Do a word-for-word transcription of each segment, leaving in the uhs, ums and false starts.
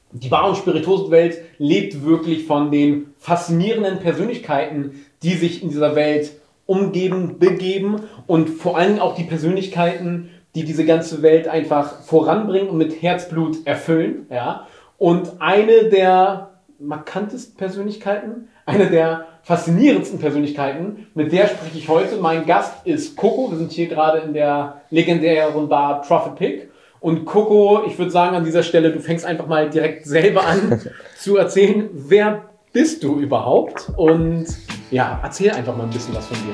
die Bar- und Spirituosenwelt lebt wirklich von den faszinierenden Persönlichkeiten, die sich in dieser Welt umgeben, begeben und vor allen Dingen auch die Persönlichkeiten, die diese ganze Welt einfach voranbringen und mit Herzblut erfüllen. Ja? Und eine der markantesten Persönlichkeiten, eine der faszinierendsten Persönlichkeiten, mit der spreche ich heute. Mein Gast ist Coco. Wir sind hier gerade in der legendären Bar Prophet Pig. Und Coco, ich würde sagen an dieser Stelle, du fängst einfach mal direkt selber an zu erzählen, wer bist du überhaupt? Und ja, erzähl einfach mal ein bisschen was von dir.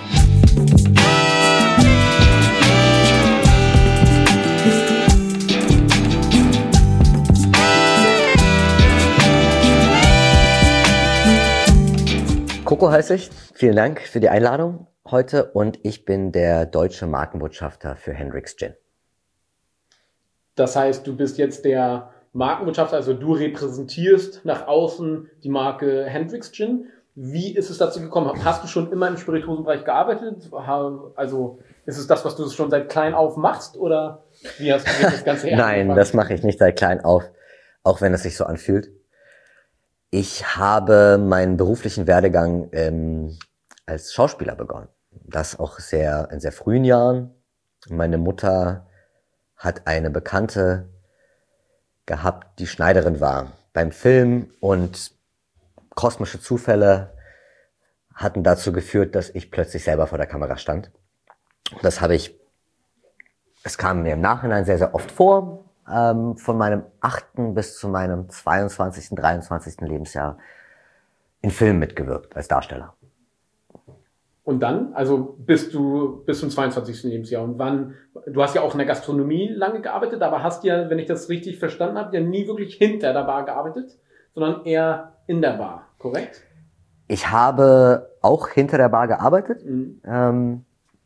Coco heiße ich. Vielen Dank für die Einladung heute und ich bin der deutsche Markenbotschafter für Hendrick's Gin. Das heißt, du bist jetzt der Markenbotschafter, also du repräsentierst nach außen die Marke Hendrick's Gin. Wie ist es dazu gekommen? Hast du schon immer im Spirituosenbereich gearbeitet? Also ist es das, was du schon seit klein auf machst oder wie hast du das Ganze Nein, das mache ich nicht seit klein auf, auch wenn es sich so anfühlt. Ich habe meinen beruflichen Werdegang ähm, als Schauspieler begonnen. Das auch sehr in sehr frühen Jahren. Meine Mutter hat eine Bekannte gehabt, die Schneiderin war beim Film und kosmische Zufälle hatten dazu geführt, dass ich plötzlich selber vor der Kamera stand. Das habe ich, es kam mir im Nachhinein sehr, sehr oft vor. Ähm, von meinem achten bis zu meinem zweiundzwanzigsten, dreiundzwanzigsten Lebensjahr in Filmen mitgewirkt als Darsteller. Und dann, also bist du bis zum zweiundzwanzigsten Lebensjahr. Und wann, du hast ja auch in der Gastronomie lange gearbeitet, aber hast ja, wenn ich das richtig verstanden habe, ja nie wirklich hinter der Bar gearbeitet, sondern eher in der Bar, korrekt? Ich habe auch hinter der Bar gearbeitet, mhm. ähm,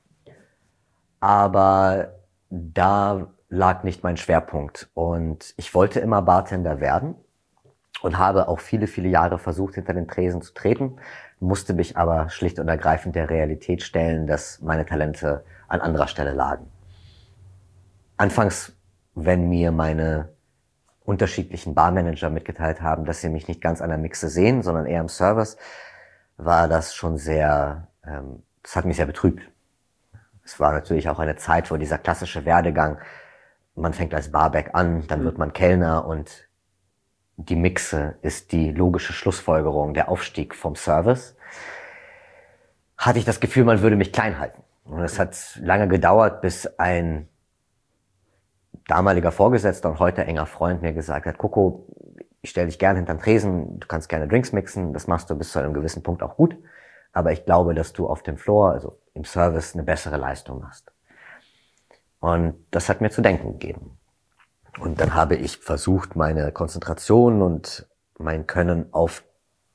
aber da lag nicht mein Schwerpunkt. Und ich wollte immer Bartender werden und habe auch viele, viele Jahre versucht, hinter den Tresen zu treten, musste mich aber schlicht und ergreifend der Realität stellen, dass meine Talente an anderer Stelle lagen. Anfangs, wenn mir meine unterschiedlichen Barmanager mitgeteilt haben, dass sie mich nicht ganz an der Mixe sehen, sondern eher im Service, war das schon sehr, ähm, das hat mich sehr betrübt. Es war natürlich auch eine Zeit, wo dieser klassische Werdegang, man fängt als Barback an, dann wird man Kellner und die Mixe ist die logische Schlussfolgerung, der Aufstieg vom Service. Hatte ich das Gefühl, man würde mich klein halten. Und es hat lange gedauert, bis ein damaliger Vorgesetzter und heute enger Freund mir gesagt hat, Coco, ich stelle dich gerne hinterm Tresen, du kannst gerne Drinks mixen, das machst du bis zu einem gewissen Punkt auch gut, aber ich glaube, dass du auf dem Floor, also im Service, eine bessere Leistung machst. Und das hat mir zu denken gegeben. Und dann habe ich versucht, meine Konzentration und mein Können auf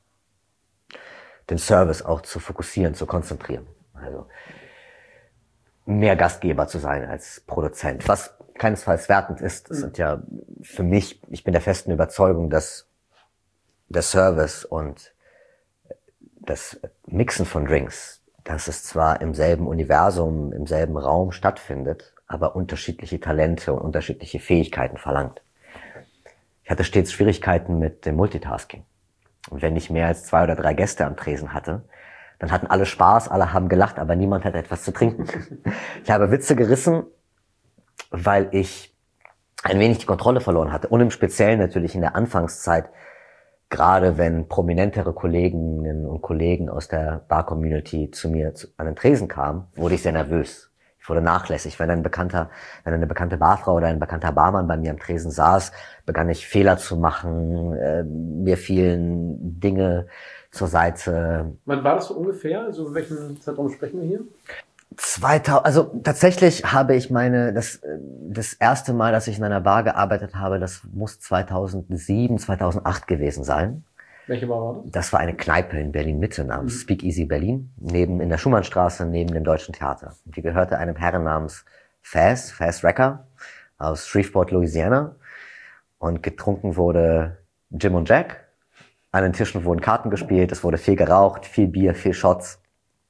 den Service auch zu fokussieren, zu konzentrieren. Also mehr Gastgeber zu sein als Produzent, was keinesfalls wertend ist. Das sind ja für mich, ich bin der festen Überzeugung, dass der Service und das Mixen von Drinks, dass es zwar im selben Universum, im selben Raum stattfindet, aber unterschiedliche Talente und unterschiedliche Fähigkeiten verlangt. Ich hatte stets Schwierigkeiten mit dem Multitasking. Und wenn ich mehr als zwei oder drei Gäste am Tresen hatte, dann hatten alle Spaß, alle haben gelacht, aber niemand hatte etwas zu trinken. Ich habe Witze gerissen, weil ich ein wenig die Kontrolle verloren hatte. Und im Speziellen natürlich in der Anfangszeit, gerade wenn prominentere Kolleginnen und Kollegen aus der Bar-Community zu mir an den Tresen kamen, wurde ich sehr nervös. Ich wurde nachlässig. Wenn ein bekannter, wenn eine bekannte Barfrau oder ein bekannter Barmann bei mir am Tresen saß, begann ich Fehler zu machen, äh, mir fielen Dinge zur Seite. Wann war das so ungefähr? Also welchen Zeitraum sprechen wir hier? zweitausend, also tatsächlich habe ich meine, das, das erste Mal, dass ich in einer Bar gearbeitet habe, das muss zweitausendsieben, zweitausendacht gewesen sein. Welche Bar war das? Das war eine Kneipe in Berlin-Mitte namens mhm. Speakeasy Berlin, neben, in der Schumannstraße, neben dem Deutschen Theater. Die gehörte einem Herren namens Faz, Faz Wrecker aus Shreveport, Louisiana. Und getrunken wurde Jim und Jack. An den Tischen wurden Karten gespielt, es wurde viel geraucht, viel Bier, viel Shots.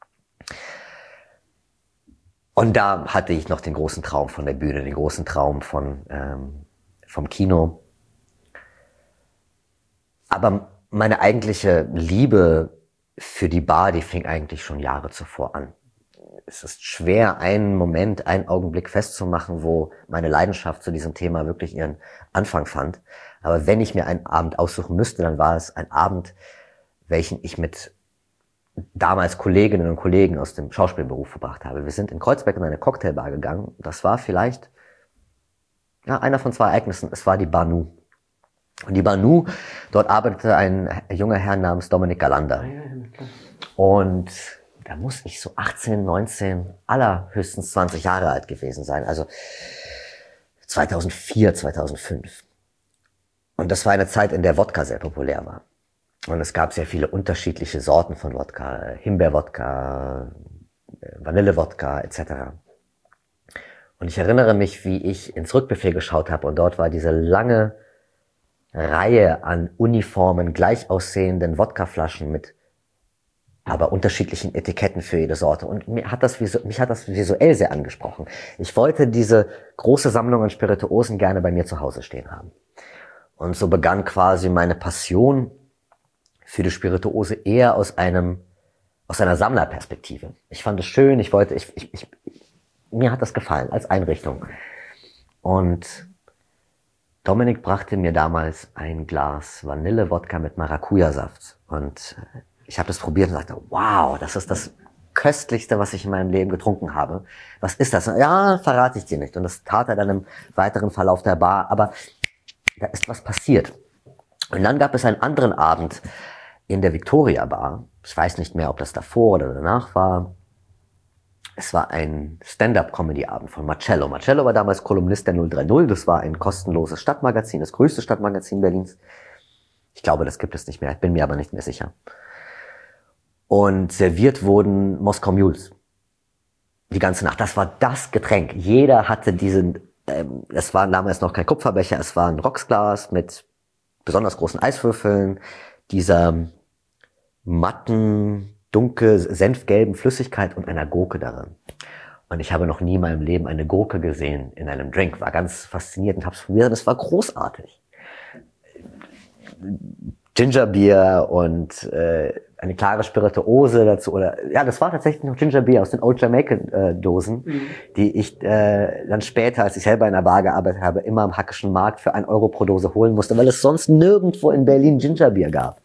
Und da hatte ich noch den großen Traum von der Bühne, den großen Traum von ähm, vom Kino. Aber meine eigentliche Liebe für die Bar, die fing eigentlich schon Jahre zuvor an. Es ist schwer, einen Moment, einen Augenblick festzumachen, wo meine Leidenschaft zu diesem Thema wirklich ihren Anfang fand. Aber wenn ich mir einen Abend aussuchen müsste, dann war es ein Abend, welchen ich mit damals Kolleginnen und Kollegen aus dem Schauspielberuf verbracht habe. Wir sind in Kreuzberg in eine Cocktailbar gegangen. Das war vielleicht ja, einer von zwei Ereignissen. Es war die Bar-Nu. Und die Bar-Nu, dort arbeitete ein junger Herr namens Dominik Galander. Und da muss ich so achtzehn, neunzehn, allerhöchstens zwanzig Jahre alt gewesen sein. Also zweitausendvier, zweitausendfünf. Und das war eine Zeit, in der Wodka sehr populär war. Und es gab sehr viele unterschiedliche Sorten von Wodka. Himbeerwodka, Vanillewodka et cetera. Und ich erinnere mich, wie ich ins Rückbuffet geschaut habe. Und dort war diese lange Reihe an uniformen, gleich aussehenden Wodkaflaschen mit aber unterschiedlichen Etiketten für jede Sorte. Und mir hat das, mich hat das visuell sehr angesprochen. Ich wollte diese große Sammlung an Spirituosen gerne bei mir zu Hause stehen haben. Und so begann quasi meine Passion für die Spirituose eher aus einem, aus einer Sammlerperspektive. Ich fand es schön, ich wollte, ich, ich, ich, mir hat das gefallen als Einrichtung. Und Dominik brachte mir damals ein Glas Vanillewodka mit Maracuja-Saft. Und ich habe das probiert und sagte, wow, das ist das Köstlichste, was ich in meinem Leben getrunken habe. Was ist das? Ja, verrate ich dir nicht. Und das tat er dann im weiteren Verlauf der Bar. Aber da ist was passiert. Und dann gab es einen anderen Abend in der Victoria Bar. Ich weiß nicht mehr, ob das davor oder danach war. Es war ein Stand-up-Comedy-Abend von Marcello. Marcello war damals Kolumnist der null drei null. Das war ein kostenloses Stadtmagazin, das größte Stadtmagazin Berlins. Ich glaube, das gibt es nicht mehr. Ich bin mir aber nicht mehr sicher. Und serviert wurden Moskau Mules. Die ganze Nacht. Das war das Getränk. Jeder hatte diesen, ähm, es war damals noch kein Kupferbecher, es war ein Rocksglas mit besonders großen Eiswürfeln, dieser matten, dunkel, senfgelben Flüssigkeit und einer Gurke darin. Und ich habe noch nie in meinem Leben eine Gurke gesehen in einem Drink. War ganz fasziniert und habe es probiert und es war großartig. Gingerbier und äh, eine klare Spirituose dazu. Oder ja, das war tatsächlich noch Gingerbier aus den Old Jamaican äh, Dosen, mhm. die ich äh, dann später, als ich selber in der Bar gearbeitet habe, immer am Hackischen Markt für ein Euro pro Dose holen musste, weil es sonst nirgendwo in Berlin Gingerbier gab.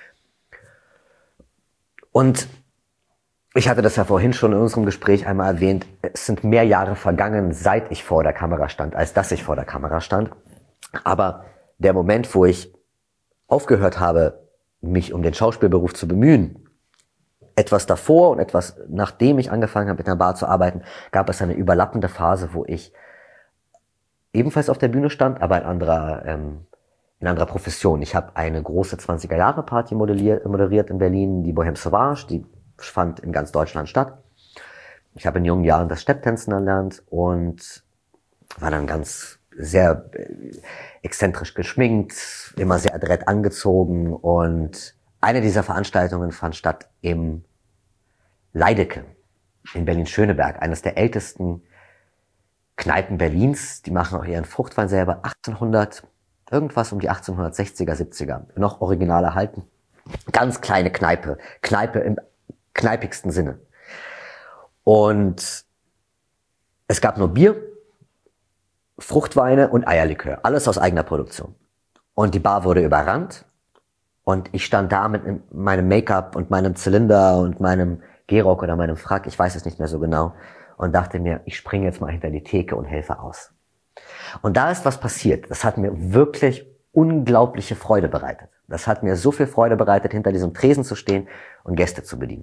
Und ich hatte das ja vorhin schon in unserem Gespräch einmal erwähnt, es sind mehr Jahre vergangen, seit ich vor der Kamera stand, als dass ich vor der Kamera stand. Aber der Moment, wo ich aufgehört habe, mich um den Schauspielberuf zu bemühen, etwas davor und etwas nachdem ich angefangen habe, mit einer Bar zu arbeiten, gab es eine überlappende Phase, wo ich ebenfalls auf der Bühne stand, aber in anderer, ähm, in anderer Profession. Ich habe eine große zwanziger-Jahre-Party moderiert, moderiert in Berlin, die Bohème Sauvage, die fand in ganz Deutschland statt. Ich habe in jungen Jahren das Stepptänzen erlernt und war dann ganz sehr exzentrisch geschminkt, immer sehr adrett angezogen und eine dieser Veranstaltungen fand statt im Leideke in Berlin-Schöneberg, eines der ältesten Kneipen Berlins. Die machen auch ihren Fruchtwein selber, achtzehnhundert, irgendwas um die achtzehnhundertsechziger, siebziger, noch original erhalten. Ganz kleine Kneipe, Kneipe im kneipigsten Sinne. Und es gab nur Bier, Fruchtweine und Eierlikör. Alles aus eigener Produktion. Und die Bar wurde überrannt. Und ich stand da mit meinem Make-up und meinem Zylinder und meinem Gehrock oder meinem Frack, ich weiß es nicht mehr so genau, und dachte mir, ich springe jetzt mal hinter die Theke und helfe aus. Und da ist was passiert. Das hat mir wirklich unglaubliche Freude bereitet. Das hat mir so viel Freude bereitet, hinter diesem Tresen zu stehen und Gäste zu bedienen.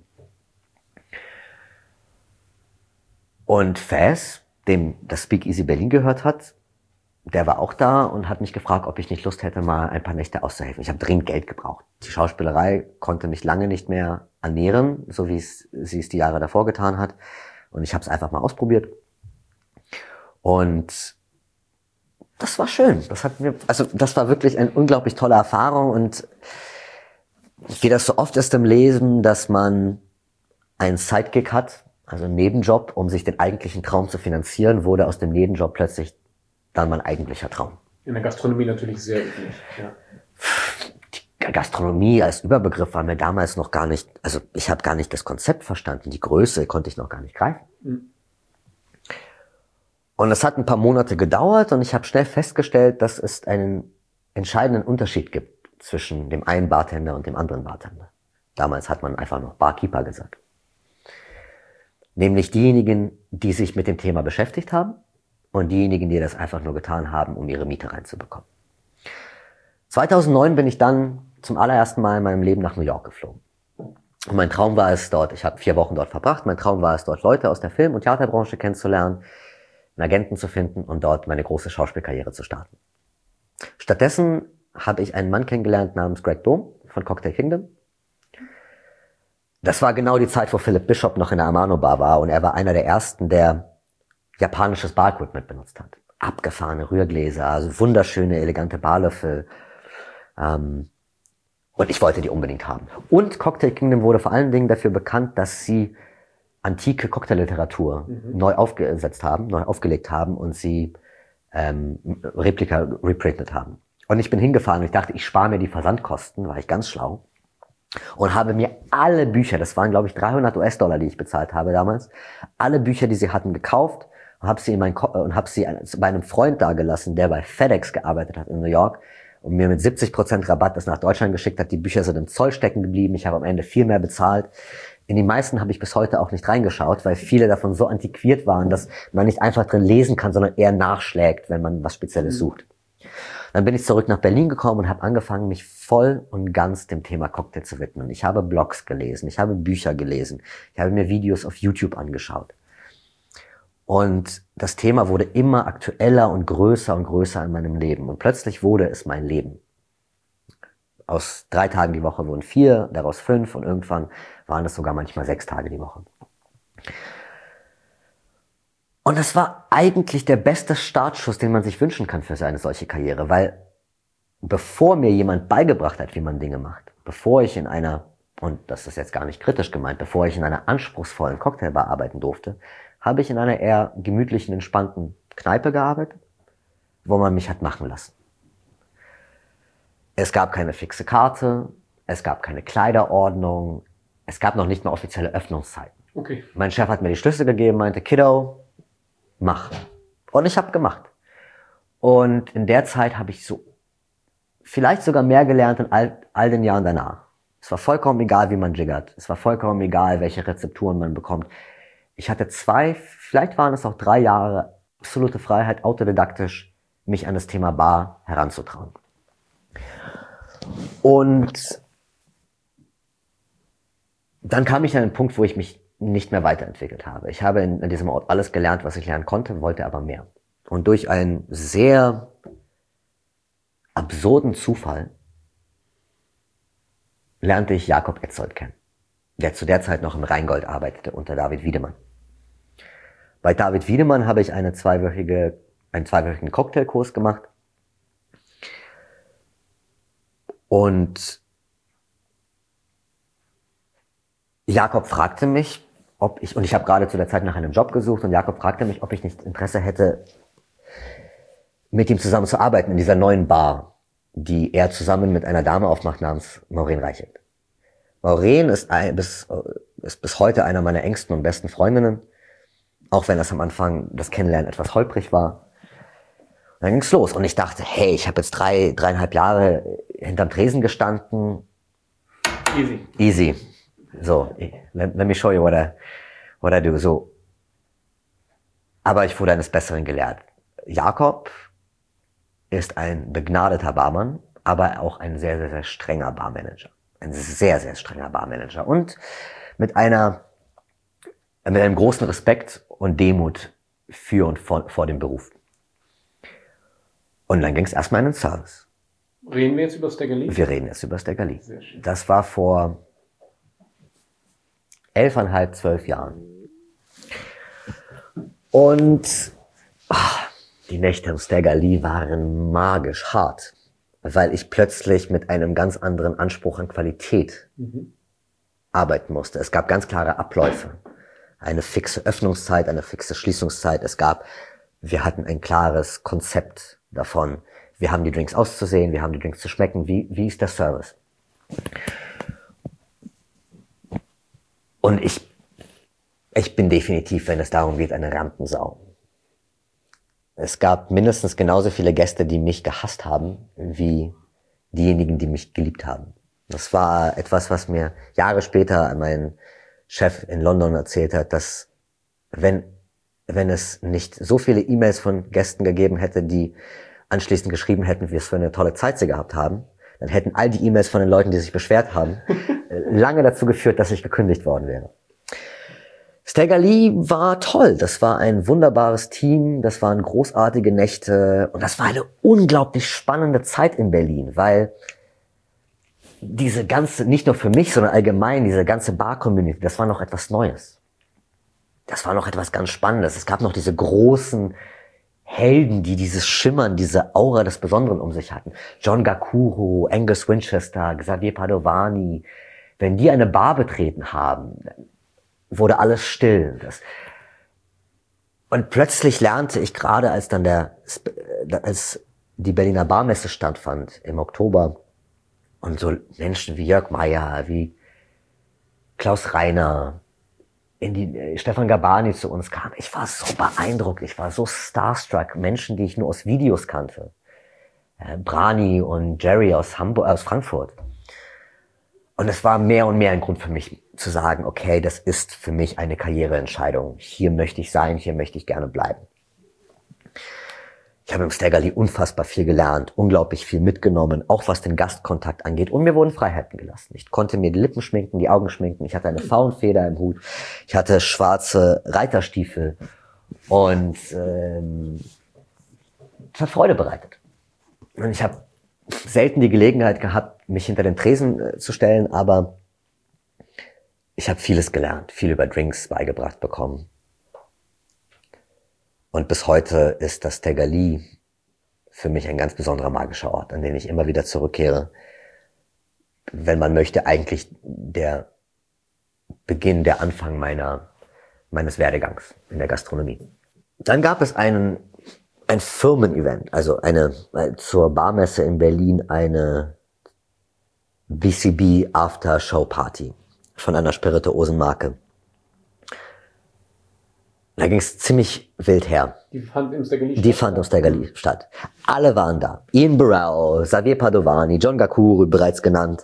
Und Faz, dem das Speakeasy Berlin gehört hat, der war auch da und hat mich gefragt, ob ich nicht Lust hätte, mal ein paar Nächte auszuhelfen. Ich habe dringend Geld gebraucht. Die Schauspielerei konnte mich lange nicht mehr ernähren, so wie es sie es die Jahre davor getan hat. Und ich habe es einfach mal ausprobiert. Und das war schön. Das hat mir, also das war wirklich eine unglaublich tolle Erfahrung. Und wie das so oft ist im Leben, dass man einen Sidekick hat, also einen Nebenjob, um sich den eigentlichen Traum zu finanzieren, wurde aus dem Nebenjob plötzlich dann mein eigentlicher Traum. In der Gastronomie natürlich sehr üblich, ja. Gastronomie als Überbegriff war mir damals noch gar nicht, also ich habe gar nicht das Konzept verstanden, die Größe konnte ich noch gar nicht greifen. Mhm. Und es hat ein paar Monate gedauert und ich habe schnell festgestellt, dass es einen entscheidenden Unterschied gibt zwischen dem einen Bartender und dem anderen Bartender. Damals hat man einfach noch Barkeeper gesagt. Nämlich diejenigen, die sich mit dem Thema beschäftigt haben und diejenigen, die das einfach nur getan haben, um ihre Miete reinzubekommen. zweitausendneun bin ich dann zum allerersten Mal in meinem Leben nach New York geflogen. Und mein Traum war es dort, ich habe vier Wochen dort verbracht, mein Traum war es dort, Leute aus der Film- und Theaterbranche kennenzulernen, einen Agenten zu finden und dort meine große Schauspielkarriere zu starten. Stattdessen habe ich einen Mann kennengelernt namens Greg Bohm von Cocktail Kingdom. Das war genau die Zeit, wo Philip Bishop noch in der Amano Bar war und er war einer der ersten, der japanisches Bar-Equipment benutzt hat. Abgefahrene Rührgläser, also wunderschöne, elegante Barlöffel. Ähm, und ich wollte die unbedingt haben. Und Cocktail Kingdom wurde vor allen Dingen dafür bekannt, dass sie antike Cocktailliteratur mhm. neu aufgesetzt haben, neu aufgelegt haben und sie ähm, Replika reprintet haben. Und ich bin hingefahren und ich dachte, ich spare mir die Versandkosten, war ich ganz schlau. Und habe mir alle Bücher, das waren glaube ich dreihundert US-Dollar, die ich bezahlt habe damals, alle Bücher, die sie hatten, gekauft und habe sie in mein Ko- und habe sie bei einem Freund dagelassen, der bei FedEx gearbeitet hat in New York und mir mit siebzig Prozent Rabatt das nach Deutschland geschickt hat. Die Bücher sind im Zoll stecken geblieben. Ich habe am Ende viel mehr bezahlt. In die meisten habe ich bis heute auch nicht reingeschaut, weil viele davon so antiquiert waren, dass man nicht einfach drin lesen kann, sondern eher nachschlägt, wenn man was Spezielles mhm. sucht. Dann bin ich zurück nach Berlin gekommen und habe angefangen, mich voll und ganz dem Thema Cocktail zu widmen. Ich habe Blogs gelesen, ich habe Bücher gelesen, ich habe mir Videos auf YouTube angeschaut. Und das Thema wurde immer aktueller und größer und größer in meinem Leben. Und plötzlich wurde es mein Leben. Aus drei Tagen die Woche wurden vier, daraus fünf und irgendwann waren es sogar manchmal sechs Tage die Woche. Und das war eigentlich der beste Startschuss, den man sich wünschen kann für eine solche Karriere, weil bevor mir jemand beigebracht hat, wie man Dinge macht, bevor ich in einer, und das ist jetzt gar nicht kritisch gemeint, bevor ich in einer anspruchsvollen Cocktailbar arbeiten durfte, habe ich in einer eher gemütlichen, entspannten Kneipe gearbeitet, wo man mich hat machen lassen. Es gab keine fixe Karte, es gab keine Kleiderordnung, es gab noch nicht mal offizielle Öffnungszeiten. Okay. Mein Chef hat mir die Schlüssel gegeben, meinte, Kiddo, mach. Und ich habe gemacht. Und in der Zeit habe ich so vielleicht sogar mehr gelernt in all, all den Jahren danach. Es war vollkommen egal, wie man jiggert. Es war vollkommen egal, welche Rezepturen man bekommt. Ich hatte zwei, vielleicht waren es auch drei Jahre absolute Freiheit, autodidaktisch mich an das Thema Bar heranzutrauen. Und dann kam ich an einen Punkt, wo ich mich nicht mehr weiterentwickelt habe. Ich habe in, in diesem Ort alles gelernt, was ich lernen konnte, wollte aber mehr. Und durch einen sehr absurden Zufall lernte ich Jakob Etzold kennen, der zu der Zeit noch im Rheingold arbeitete unter David Wiedemann. Bei David Wiedemann habe ich eine zweiwöchige, einen zweiwöchigen Cocktailkurs gemacht. Und Jakob fragte mich, ob ich, und ich habe gerade zu der Zeit nach einem Job gesucht, und Jakob fragte mich, ob ich nicht Interesse hätte, mit ihm zusammen zu arbeiten in dieser neuen Bar, die er zusammen mit einer Dame aufmacht namens Maureen Reichelt. Maureen ist, ein, bis, ist bis heute einer meiner engsten und besten Freundinnen, auch wenn das am Anfang das Kennenlernen etwas holprig war. Und dann ging's los und ich dachte, hey, ich habe jetzt drei, dreieinhalb Jahre hinterm Tresen gestanden. Easy. Easy. So, let, let me show you what I, what I do. So. Aber ich wurde eines Besseren gelehrt. Jakob ist ein begnadeter Barmann, aber auch ein sehr, sehr, sehr strenger Barmanager. Ein sehr, sehr strenger Barmanager. Und mit einer, mit einem großen Respekt und Demut für und vor, vor dem Beruf. Und dann ging es erstmal in den Service. Reden wir jetzt über Staggerly? Wir reden jetzt über Staggerly. Das war vor elfeinhalb, zwölf Jahren. Und ach, die Nächte im Staggerly waren magisch hart, weil ich plötzlich mit einem ganz anderen Anspruch an Qualität mhm. arbeiten musste. Es gab ganz klare Abläufe. Eine fixe Öffnungszeit, eine fixe Schließungszeit. Es gab, wir hatten ein klares Konzept davon. Wir haben die Drinks auszusehen, wir haben die Drinks zu schmecken. Wie, wie ist der Service? Und ich, ich bin definitiv, wenn es darum geht, eine Rampensau. Es gab mindestens genauso viele Gäste, die mich gehasst haben, wie diejenigen, die mich geliebt haben. Das war etwas, was mir Jahre später mein Chef in London erzählt hat, dass wenn, wenn es nicht so viele E-Mails von Gästen gegeben hätte, die anschließend geschrieben hätten, wie es für eine tolle Zeit sie gehabt haben, dann hätten all die E-Mails von den Leuten, die sich beschwert haben, lange dazu geführt, dass ich gekündigt worden wäre. Stagger Lee war toll. Das war ein wunderbares Team. Das waren großartige Nächte. Und das war eine unglaublich spannende Zeit in Berlin, weil diese ganze, nicht nur für mich, sondern allgemein, diese ganze Bar-Community, das war noch etwas Neues. Das war noch etwas ganz Spannendes. Es gab noch diese großen Helden, die dieses Schimmern, diese Aura des Besonderen um sich hatten. John Gakuro, Angus Winchester, Xavier Padovani. Wenn die eine Bar betreten haben, wurde alles still. Das und plötzlich lernte ich gerade, als dann der, als die Berliner Barmesse stattfand im Oktober und so Menschen wie Jörg Meier, wie Klaus Reiner, in die äh, Stefan Gabani zu uns kam. Ich war so beeindruckt, ich war so starstruck. Menschen, die ich nur aus Videos kannte. Äh, Brani und Jerry aus Hamburg, aus Frankfurt. Und es war mehr und mehr ein Grund für mich zu sagen, okay, das ist für mich eine Karriereentscheidung. Hier möchte ich sein, hier möchte ich gerne bleiben. Ich habe im Stagger Lee unfassbar viel gelernt, unglaublich viel mitgenommen, auch was den Gastkontakt angeht. Und mir wurden Freiheiten gelassen. Ich konnte mir die Lippen schminken, die Augen schminken. Ich hatte eine Faunfeder im Hut. Ich hatte schwarze Reiterstiefel. Und ähm, es hat Freude bereitet. Und ich habe selten die Gelegenheit gehabt, mich hinter den Tresen äh, zu stellen, aber ich habe vieles gelernt, viel über Drinks beigebracht bekommen. Und bis heute ist das Stagger Lee für mich ein ganz besonderer magischer Ort, an den ich immer wieder zurückkehre. Wenn man möchte, eigentlich der Beginn, der Anfang meiner, meines Werdegangs in der Gastronomie. Dann gab es einen, ein Firmen-Event, also eine, zur Barmesse in Berlin eine B C B After-Show-Party von einer Spirituosenmarke. Da ging es ziemlich wild her. Die fand im Stagger Lee statt? Die fand im Stagger Lee statt. Alle waren da. Ian Burrell, Xavier Padovani, John Gakuro, bereits genannt.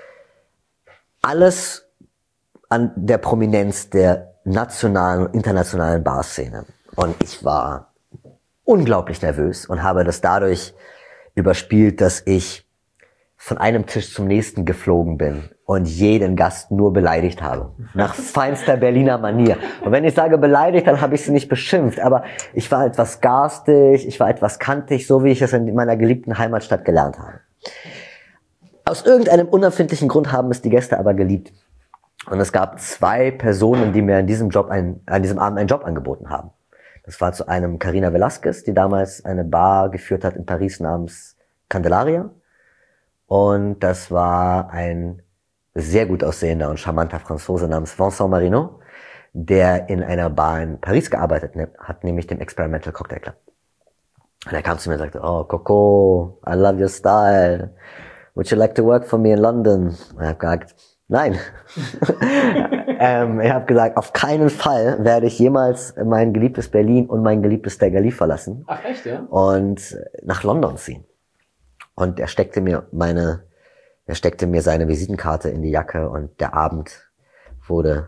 Alles an der Prominenz der nationalen und internationalen Barszene. Und ich war unglaublich nervös und habe das dadurch überspielt, dass ich von einem Tisch zum nächsten geflogen bin und jeden Gast nur beleidigt habe. Nach feinster Berliner Manier. Und wenn ich sage beleidigt, dann habe ich sie nicht beschimpft. Aber ich war etwas garstig, ich war etwas kantig, so wie ich es in meiner geliebten Heimatstadt gelernt habe. Aus irgendeinem unerfindlichen Grund haben es die Gäste aber geliebt. Und es gab zwei Personen, die mir an diesem Job ein, an diesem Abend einen Job angeboten haben. Das war zu einem Carina Velasquez, die damals eine Bar geführt hat in Paris namens Candelaria. Und das war ein sehr gut aussehender und charmanter Franzose namens Vincent Marino, der in einer Bar in Paris gearbeitet hat, nämlich dem Experimental Cocktail Club. Und er kam zu mir und sagte, oh, Coco, I love your style. Would you like to work for me in London? Und ich habe gesagt, nein. ähm, ich habe gesagt, auf keinen Fall werde ich jemals mein geliebtes Berlin und mein geliebtes Stagger Lee verlassen. Ach echt, ja? Und nach London ziehen. Und er steckte mir meine, er steckte mir seine Visitenkarte in die Jacke und der Abend wurde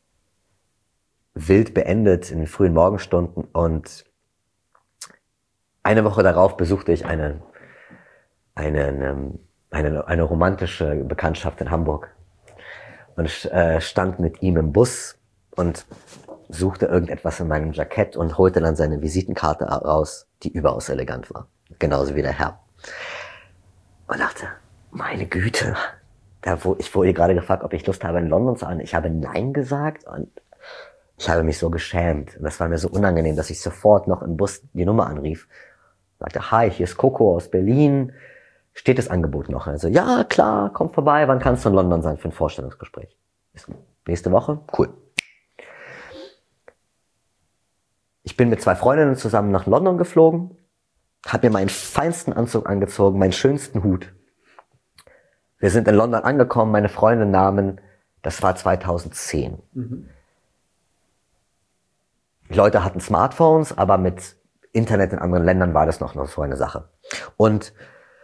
wild beendet in den frühen Morgenstunden und eine Woche darauf besuchte ich eine, eine, eine, eine romantische Bekanntschaft in Hamburg und äh, stand mit ihm im Bus und suchte irgendetwas in meinem Jackett und holte dann seine Visitenkarte raus, die überaus elegant war. Genauso wie der Herr. Und dachte, meine Güte, da wo, ich wurde gerade gefragt, ob ich Lust habe, in London zu sein. Ich habe Nein gesagt und ich habe mich so geschämt. Und das war mir so unangenehm, dass ich sofort noch im Bus die Nummer anrief. Sagte, hi, hier ist Coco aus Berlin. Steht das Angebot noch? Also, ja, klar, komm vorbei. Wann kannst du in London sein für ein Vorstellungsgespräch? Nächste Woche? Cool. Ich bin mit zwei Freundinnen zusammen nach London geflogen. Hab mir meinen feinsten Anzug angezogen, meinen schönsten Hut. Wir sind in London angekommen, meine Freunde nahmen, das war zweitausendzehn. Mhm. Die Leute hatten Smartphones, aber mit Internet in anderen Ländern war das noch, noch so eine Sache. Und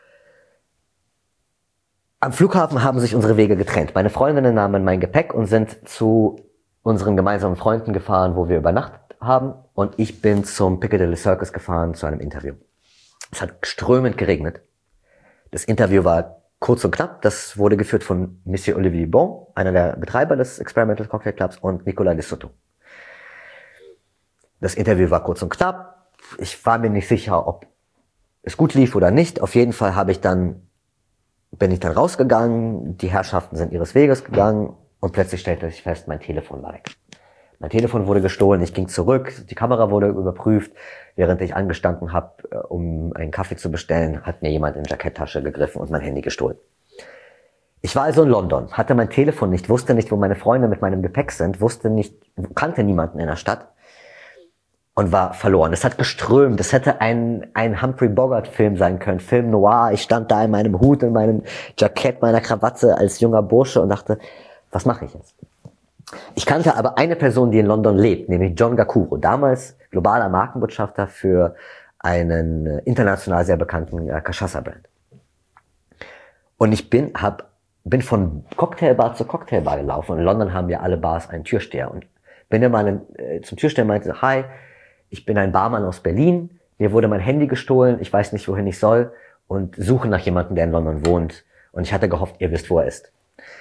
am Flughafen haben sich unsere Wege getrennt. Meine Freundinnen nahmen mein Gepäck und sind zu unseren gemeinsamen Freunden gefahren, wo wir übernachtet haben. Und ich bin zum Piccadilly Circus gefahren zu einem Interview. Es hat strömend geregnet. Das Interview war kurz und knapp. Das wurde geführt von Monsieur Olivier Bon, einer der Betreiber des Experimental Cocktail Clubs, und Nicolas de Soto. Das Interview war kurz und knapp. Ich war mir nicht sicher, ob es gut lief oder nicht. Auf jeden Fall habe ich dann, bin ich dann rausgegangen. Die Herrschaften sind ihres Weges gegangen und plötzlich stellte sich fest, mein Telefon war weg. Mein Telefon wurde gestohlen, ich ging zurück, die Kamera wurde überprüft. Während ich angestanden habe, um einen Kaffee zu bestellen, hat mir jemand in die Jacketttasche gegriffen und mein Handy gestohlen. Ich war also in London, hatte mein Telefon nicht, wusste nicht, wo meine Freunde mit meinem Gepäck sind, wusste nicht, kannte niemanden in der Stadt und war verloren. Es hat geströmt, es hätte ein, ein Humphrey Bogart-Film sein können, Film Noir. Ich stand da in meinem Hut, in meinem Jackett, meiner Krawatte als junger Bursche und dachte, was mache ich jetzt? Ich kannte aber eine Person, die in London lebt, nämlich John Gakuro, damals globaler Markenbotschafter für einen international sehr bekannten äh, Cachaça-Brand. Und ich bin, hab, bin von Cocktailbar zu Cocktailbar gelaufen. Und in London haben ja alle Bars einen Türsteher. Und bin dann mal äh, zum Türsteher und meinte, hi, ich bin ein Barmann aus Berlin, mir wurde mein Handy gestohlen, ich weiß nicht, wohin ich soll und suche nach jemandem, der in London wohnt. Und ich hatte gehofft, ihr wisst, wo er ist.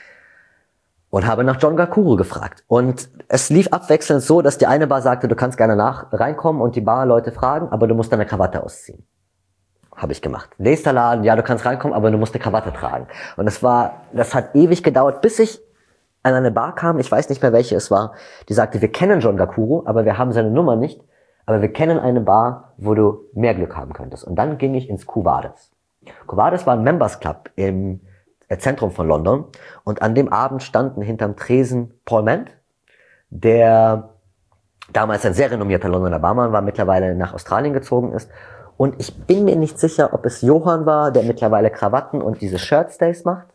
Und habe nach John Gakuro gefragt. Und es lief abwechselnd so, dass die eine Bar sagte, du kannst gerne nach reinkommen und die Barleute fragen, aber du musst deine Krawatte ausziehen. Habe ich gemacht. Nächster Laden, ja, du kannst reinkommen, aber du musst eine Krawatte tragen. Und das war, das hat ewig gedauert, bis ich an eine Bar kam, ich weiß nicht mehr, welche es war, die sagte, wir kennen John Gakuro, aber wir haben seine Nummer nicht, aber wir kennen eine Bar, wo du mehr Glück haben könntest. Und dann ging ich ins Quo Vadis. Quo Vadis war ein Members Club im Zentrum von London, und an dem Abend standen hinterm Tresen Paul Mant, der damals ein sehr renommierter Londoner Barmann war, mittlerweile nach Australien gezogen ist, und ich bin mir nicht sicher, ob es Johann war, der mittlerweile Krawatten und diese Shirtstays macht,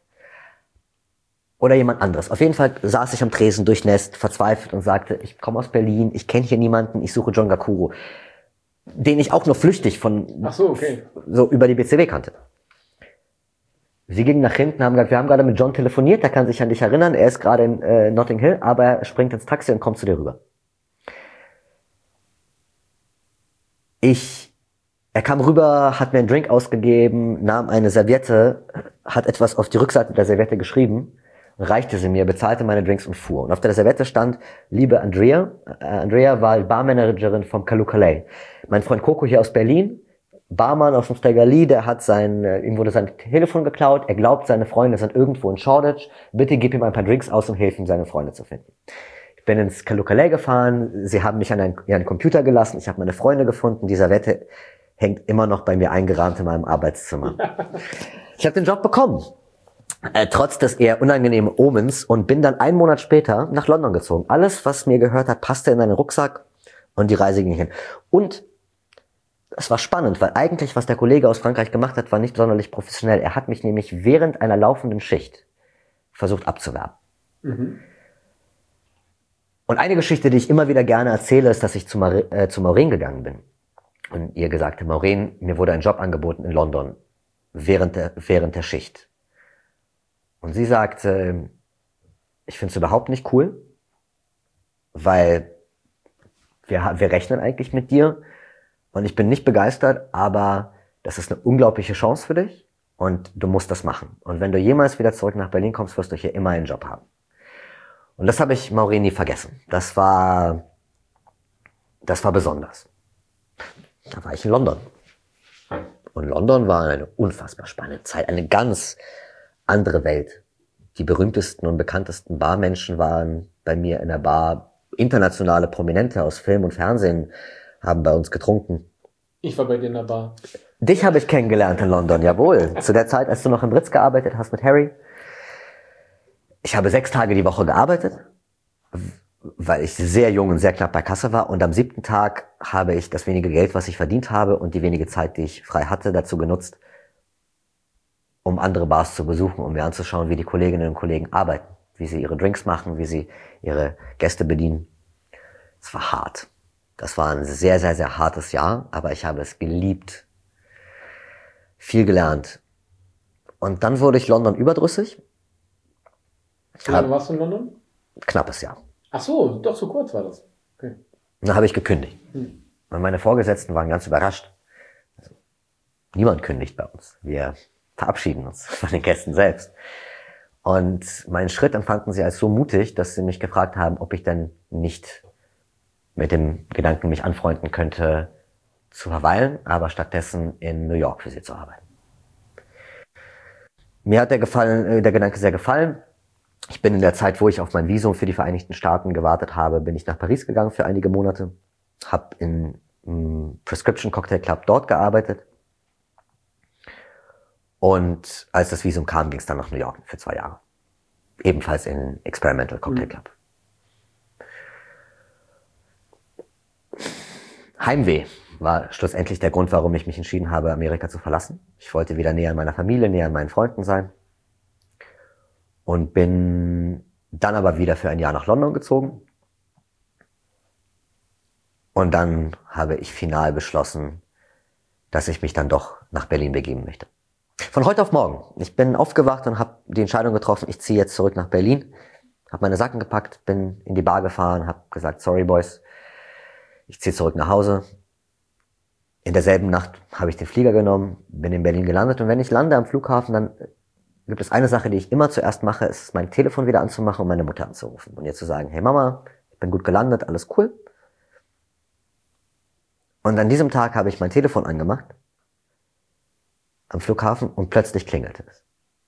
oder jemand anderes. Auf jeden Fall saß ich am Tresen durchnässt, verzweifelt und sagte, ich komme aus Berlin, ich kenne hier niemanden, ich suche John Gakuro, den ich auch nur flüchtig von Ach so, okay. so über die B C W kannte. Sie gingen nach hinten, haben gesagt, wir haben gerade mit John telefoniert, der kann sich an dich erinnern, er ist gerade in äh, Notting Hill, aber er springt ins Taxi und kommt zu dir rüber. Ich, er kam rüber, hat mir einen Drink ausgegeben, nahm eine Serviette, hat etwas auf die Rückseite der Serviette geschrieben, reichte sie mir, bezahlte meine Drinks und fuhr. Und auf der Serviette stand, liebe Andrea, äh, Andrea war Barmanagerin vom Kalukalei. Mein Freund Coco hier aus Berlin, Barmann aus dem Stegerli, der hat sein, ihm wurde sein Telefon geklaut, er glaubt, seine Freunde sind irgendwo in Shoreditch, bitte gib ihm ein paar Drinks aus und hilf ihm, seine Freunde zu finden. Ich bin ins Kalukalei gefahren, sie haben mich an einen, an einen Computer gelassen, ich habe meine Freunde gefunden, die Serviette hängt immer noch bei mir eingerahmt in meinem Arbeitszimmer. Ich habe den Job bekommen, äh, trotz des eher unangenehmen Omens, und bin dann einen Monat später nach London gezogen. Alles, was mir gehört hat, passte in einen Rucksack und die Reise ging hin. Und es war spannend, weil eigentlich, was der Kollege aus Frankreich gemacht hat, war nicht sonderlich professionell. Er hat mich nämlich während einer laufenden Schicht versucht abzuwerben. Mhm. Und eine Geschichte, die ich immer wieder gerne erzähle, ist, dass ich zu, Mar äh, zu Maureen gegangen bin. Und ihr gesagt habe, Maureen, mir wurde ein Job angeboten in London während der, während der Schicht. Und sie sagte, ich finde es überhaupt nicht cool, weil wir, wir rechnen eigentlich mit dir. Und ich bin nicht begeistert, aber das ist eine unglaubliche Chance für dich und du musst das machen. Und wenn du jemals wieder zurück nach Berlin kommst, wirst du hier immer einen Job haben. Und das habe ich Maureen nie vergessen. Das war, das war besonders. Da war ich in London. Und London war eine unfassbar spannende Zeit, eine ganz andere Welt. Die berühmtesten und bekanntesten Barmenschen waren bei mir in der Bar. Internationale Prominente aus Film und Fernsehen haben bei uns getrunken. Ich war bei dir in der Bar. Dich habe ich kennengelernt in London, jawohl. Zu der Zeit, als du noch im Ritz gearbeitet hast mit Harry. Ich habe sechs Tage die Woche gearbeitet, weil ich sehr jung und sehr knapp bei Kasse war. Und am siebten Tag habe ich das wenige Geld, was ich verdient habe und die wenige Zeit, die ich frei hatte, dazu genutzt, um andere Bars zu besuchen, um mir anzuschauen, wie die Kolleginnen und Kollegen arbeiten, wie sie ihre Drinks machen, wie sie ihre Gäste bedienen. Es war hart. Das war ein sehr, sehr, sehr hartes Jahr, aber ich habe es geliebt. Viel gelernt. Und dann wurde ich London überdrüssig. Wie lange warst du in London? Knappes Jahr. Ach so, doch so kurz war das. Okay. Dann habe ich gekündigt. Hm. Und meine Vorgesetzten waren ganz überrascht. Also, niemand kündigt bei uns. Wir verabschieden uns von den Gästen selbst. Und meinen Schritt empfanden sie als so mutig, dass sie mich gefragt haben, ob ich denn nicht mit dem Gedanken mich anfreunden könnte, zu verweilen, aber stattdessen in New York für sie zu arbeiten. Mir hat der, gefallen, der Gedanke sehr gefallen. Ich bin in der Zeit, wo ich auf mein Visum für die Vereinigten Staaten gewartet habe, bin ich nach Paris gegangen für einige Monate, habe in einem Prescription Cocktail Club dort gearbeitet. Und als das Visum kam, ging es dann nach New York für zwei Jahre. Ebenfalls in Experimental Cocktail Club. Mhm. Heimweh war schlussendlich der Grund, warum ich mich entschieden habe, Amerika zu verlassen. Ich wollte wieder näher an meiner Familie, näher an meinen Freunden sein. Und bin dann aber wieder für ein Jahr nach London gezogen. Und dann habe ich final beschlossen, dass ich mich dann doch nach Berlin begeben möchte. Von heute auf morgen. Ich bin aufgewacht und habe die Entscheidung getroffen, ich ziehe jetzt zurück nach Berlin. Habe meine Sachen gepackt, bin in die Bar gefahren, habe gesagt, sorry Boys, ich ziehe zurück nach Hause. In derselben Nacht habe ich den Flieger genommen, bin in Berlin gelandet. Und wenn ich lande am Flughafen, dann gibt es eine Sache, die ich immer zuerst mache, ist mein Telefon wieder anzumachen und meine Mutter anzurufen. Und ihr zu sagen, hey Mama, ich bin gut gelandet, alles cool. Und an diesem Tag habe ich mein Telefon angemacht am Flughafen und plötzlich klingelte es.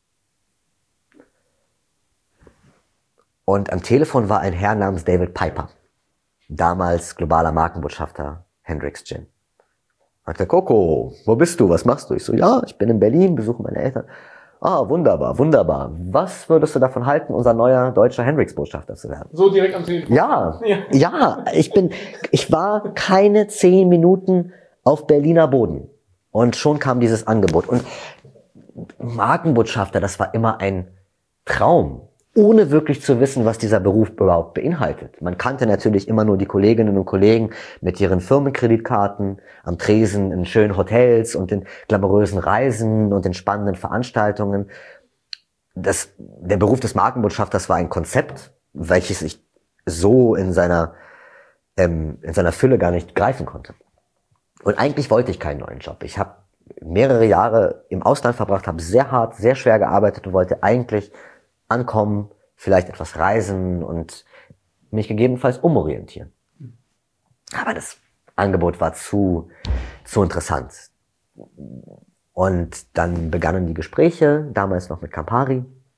Und am Telefon war ein Herr namens David Piper, damals globaler Markenbotschafter Hendrix Gin. Er sagte, Coco, wo bist du? Was machst du? Ich so, ja, ich bin in Berlin, besuche meine Eltern. Ah, wunderbar, wunderbar. Was würdest du davon halten, unser neuer deutscher Hendrix-Botschafter zu werden? So direkt am Telefon? Ja, ja, ja, ich bin, ich war keine zehn Minuten auf Berliner Boden. Und schon kam dieses Angebot. Und Markenbotschafter, das war immer ein Traum, ohne wirklich zu wissen, was dieser Beruf überhaupt beinhaltet. Man kannte natürlich immer nur die Kolleginnen und Kollegen mit ihren Firmenkreditkarten am Tresen in schönen Hotels und in glamourösen Reisen und in spannenden Veranstaltungen. Das, der Beruf des Markenbotschafters war ein Konzept, welches ich so in seiner, ähm, in seiner Fülle gar nicht greifen konnte. Und eigentlich wollte ich keinen neuen Job. Ich habe mehrere Jahre im Ausland verbracht, habe sehr hart, sehr schwer gearbeitet und wollte eigentlich ankommen, vielleicht etwas reisen und mich gegebenenfalls umorientieren. Aber das Angebot war zu, zu interessant. Und dann begannen die Gespräche, damals noch mit Campari.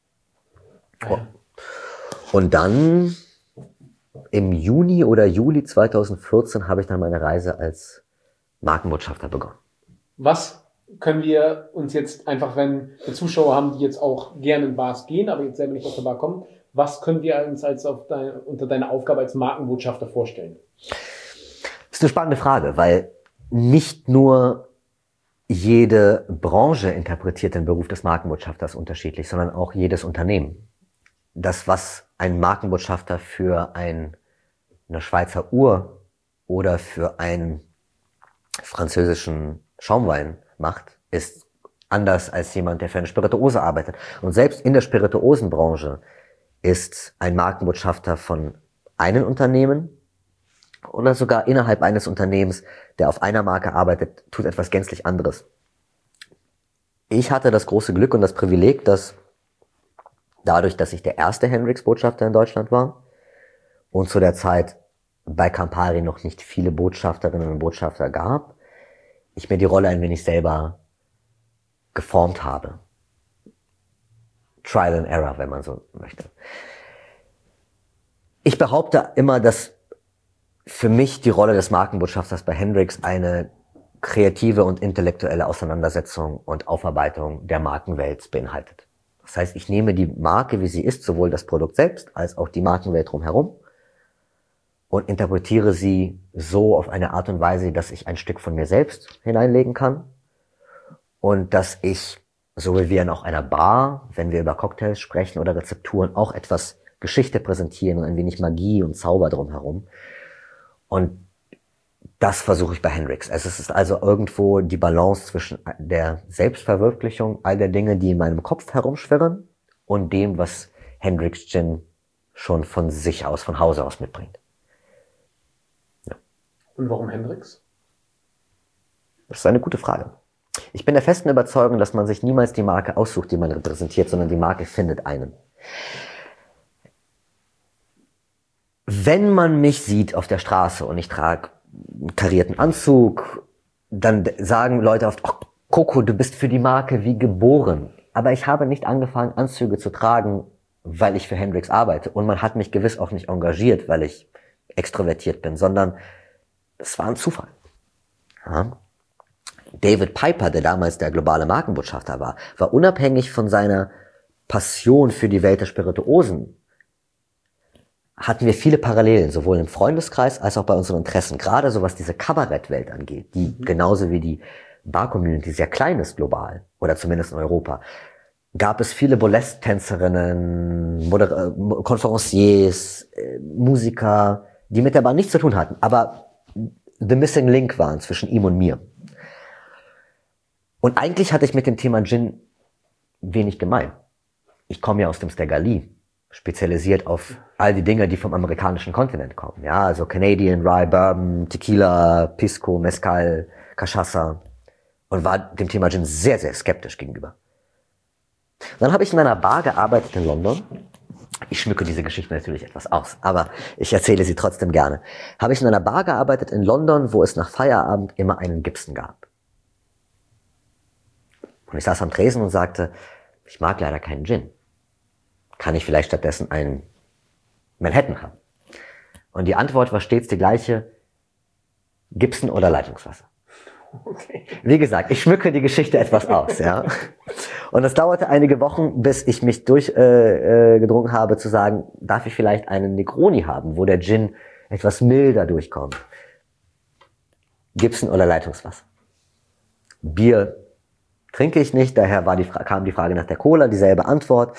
Und dann im Juni oder Juli zweitausendvierzehn habe ich dann meine Reise als Markenbotschafter begonnen. Was können wir uns jetzt einfach, wenn wir Zuschauer haben, die jetzt auch gerne in Bars gehen, aber jetzt selber nicht aus der Bar kommen, was können wir uns als auf deine, unter deiner Aufgabe als Markenbotschafter vorstellen? Das ist eine spannende Frage, weil nicht nur jede Branche interpretiert den Beruf des Markenbotschafters unterschiedlich, sondern auch jedes Unternehmen. Das, was ein Markenbotschafter für ein, eine Schweizer Uhr oder für einen französischen Schaumwein macht, ist anders als jemand, der für eine Spirituose arbeitet. Und selbst in der Spirituosenbranche ist ein Markenbotschafter von einem Unternehmen oder sogar innerhalb eines Unternehmens, der auf einer Marke arbeitet, tut etwas gänzlich anderes. Ich hatte das große Glück und das Privileg, dass dadurch, dass ich der erste Hendrix-Botschafter in Deutschland war und zu der Zeit bei Campari noch nicht viele Botschafterinnen und Botschafter gab, ich mir die Rolle ein wenig selber geformt habe. Trial and Error, wenn man so möchte. Ich behaupte immer, dass für mich die Rolle des Markenbotschafters bei Hendrix eine kreative und intellektuelle Auseinandersetzung und Aufarbeitung der Markenwelt beinhaltet. Das heißt, ich nehme die Marke, wie sie ist, sowohl das Produkt selbst als auch die Markenwelt drumherum und interpretiere sie so auf eine Art und Weise, dass ich ein Stück von mir selbst hineinlegen kann und dass ich so wie wir in auch einer Bar, wenn wir über Cocktails sprechen oder Rezepturen, auch etwas Geschichte präsentieren und ein wenig Magie und Zauber drumherum. Und das versuche ich bei Hendrix. Es ist also irgendwo die Balance zwischen der Selbstverwirklichung all der Dinge, die in meinem Kopf herumschwirren, und dem, was Hendrix Gin schon von sich aus, von Hause aus mitbringt. Ja. Und warum Hendrix? Das ist eine gute Frage. Ich bin der festen Überzeugung, dass man sich niemals die Marke aussucht, die man repräsentiert, sondern die Marke findet einen. Wenn man mich sieht auf der Straße und ich trage einen karierten Anzug, dann sagen Leute oft, oh, Coco, du bist für die Marke wie geboren. Aber ich habe nicht angefangen, Anzüge zu tragen, weil ich für Hendrix arbeite. Und man hat mich gewiss auch nicht engagiert, weil ich extrovertiert bin, sondern es war ein Zufall. Ja. David Piper, der damals der globale Markenbotschafter war, war unabhängig von seiner Passion für die Welt der Spirituosen, hatten wir viele Parallelen, sowohl im Freundeskreis als auch bei unseren Interessen. Gerade so was diese Kabarettwelt angeht, die mhm. genauso wie die Bar-Community sehr klein ist global, oder zumindest in Europa, gab es viele Burlesque-Tänzerinnen, Moder- äh, Konferenciers, äh, Musiker, die mit der Bar nichts zu tun hatten, aber the missing link waren zwischen ihm und mir. Und eigentlich hatte ich mit dem Thema Gin wenig gemein. Ich komme ja aus dem Stegali, spezialisiert auf all die Dinge, die vom amerikanischen Kontinent kommen. Ja, also Canadian, Rye, Bourbon, Tequila, Pisco, Mezcal, Cachaça. Und war dem Thema Gin sehr, sehr skeptisch gegenüber. Und dann habe ich in einer Bar gearbeitet in London. Ich schmücke diese Geschichte natürlich etwas aus, aber ich erzähle sie trotzdem gerne. Habe ich in einer Bar gearbeitet in London, wo es nach Feierabend immer einen Gibson gab. Und ich saß am Tresen und sagte, ich mag leider keinen Gin. Kann ich vielleicht stattdessen einen Manhattan haben? Und die Antwort war stets die gleiche, Gibson oder Leitungswasser. Okay. Wie gesagt, ich schmücke die Geschichte etwas aus, ja. Und es dauerte einige Wochen, bis ich mich durchgedrungen äh, gedrungen habe zu sagen, darf ich vielleicht einen Negroni haben, wo der Gin etwas milder durchkommt? Gibson oder Leitungswasser? Bier trinke ich nicht, daher war die Fra- kam die Frage nach der Cola, dieselbe Antwort.